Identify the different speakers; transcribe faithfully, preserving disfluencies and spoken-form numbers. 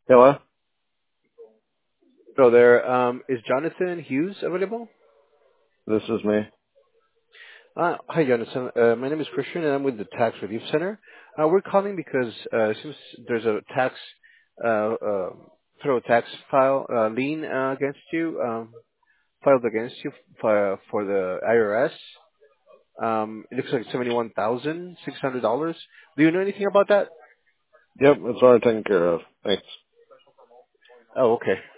Speaker 1: Hello?
Speaker 2: Hello there. Um, is Jonathan Hughes available?
Speaker 1: This is me.
Speaker 2: Uh, hi, Jonathan. Uh, my name is Christian, and I'm with the Tax Relief Center. Uh, we're calling because uh, since there's a tax uh, uh, federal tax file uh, lien uh, against you, um, filed against you for, for the I R S. Um, it looks like seventy-one thousand six hundred dollars. Do you know anything about that?
Speaker 1: Yep, it's already taken care of. Thanks.
Speaker 2: Oh, okay.